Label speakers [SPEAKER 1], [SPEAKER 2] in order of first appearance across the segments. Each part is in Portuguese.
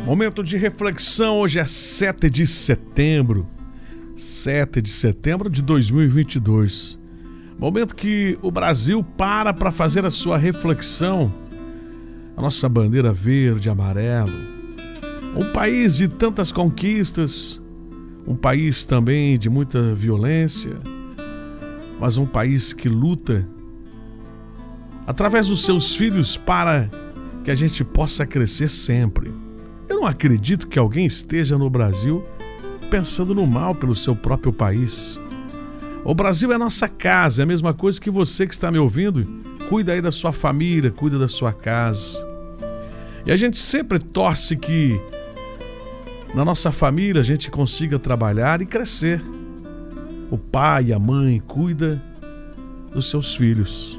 [SPEAKER 1] Momento de reflexão, hoje é 7 de setembro. 7 de setembro de 2022. Momento que o Brasil para fazer a sua reflexão. A nossa bandeira verde e amarelo. Um país de tantas conquistas. Um país também de muita violência. Mas um país que luta através dos seus filhos para que a gente possa crescer sempre. Eu não acredito que alguém esteja no Brasil pensando no mal pelo seu próprio país. O Brasil é nossa casa, é a mesma coisa que você que está me ouvindo. Cuida aí da sua família, cuida da sua casa. E a gente sempre torce que na nossa família a gente consiga trabalhar e crescer. O pai e a mãe cuidam dos seus filhos.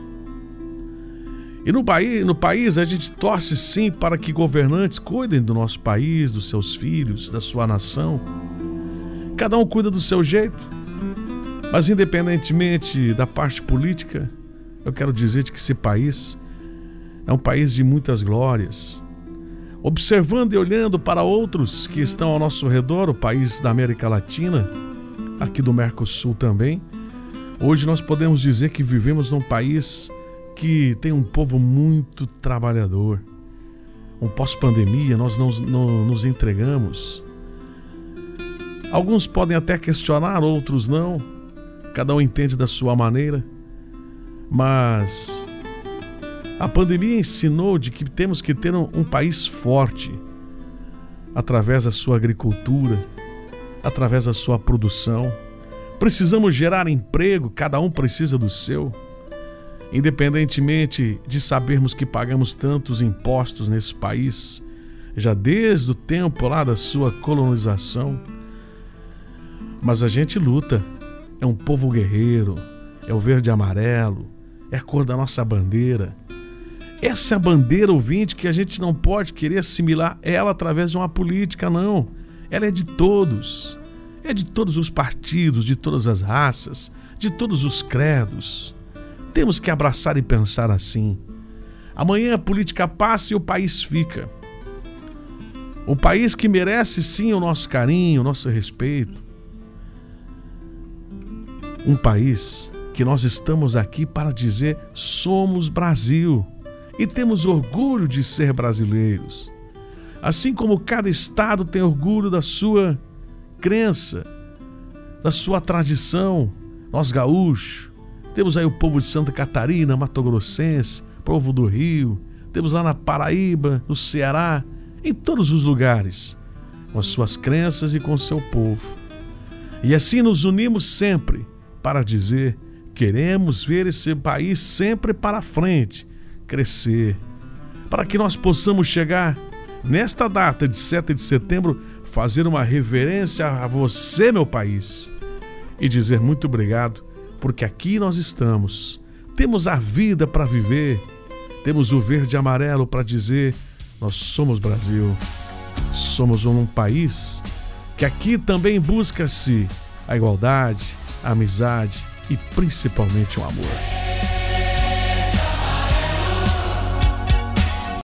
[SPEAKER 1] E no país a gente torce sim para que governantes cuidem do nosso país, dos seus filhos, da sua nação. Cada um cuida do seu jeito. Mas independentemente da parte política, eu quero dizer que esse país é um país de muitas glórias. Observando e olhando para outros que estão ao nosso redor, o país da América Latina, aqui do Mercosul também, hoje nós podemos dizer que vivemos num país que tem um povo muito trabalhador. Um pós-pandemia, nós não nos entregamos. Alguns podem até questionar, outros não. Cada um entende da sua maneira. Mas a pandemia ensinou de que temos que ter um país forte através da sua agricultura, através da sua produção. Precisamos gerar emprego, cada um precisa do seu. Independentemente de sabermos que pagamos tantos impostos nesse país, já desde o tempo lá da sua colonização, mas a gente luta, é um povo guerreiro, é o verde e amarelo, é a cor da nossa bandeira. Essa é a bandeira, ouvinte, que a gente não pode querer assimilar ela através de uma política, não. Ela é de todos os partidos, de todas as raças, de todos os credos. Temos que abraçar e pensar assim. Amanhã a política passa e o país fica. O país que merece sim o nosso carinho, o nosso respeito. Um país que nós estamos aqui para dizer somos Brasil e temos orgulho de ser brasileiros. Assim como cada estado tem orgulho da sua crença, da sua tradição, nós gaúchos. Temos aí o povo de Santa Catarina, Mato Grossense, povo do Rio. Temos lá na Paraíba, no Ceará, em todos os lugares, com as suas crenças e com o seu povo. E assim nos unimos sempre para dizer, queremos ver esse país sempre para frente, crescer. Para que nós possamos chegar nesta data de 7 de setembro, fazer uma reverência a você, meu país, e dizer muito obrigado. Porque aqui nós estamos, temos a vida para viver, temos o verde e amarelo para dizer, nós somos Brasil, somos um país que aqui também busca-se a igualdade, a amizade e principalmente o amor.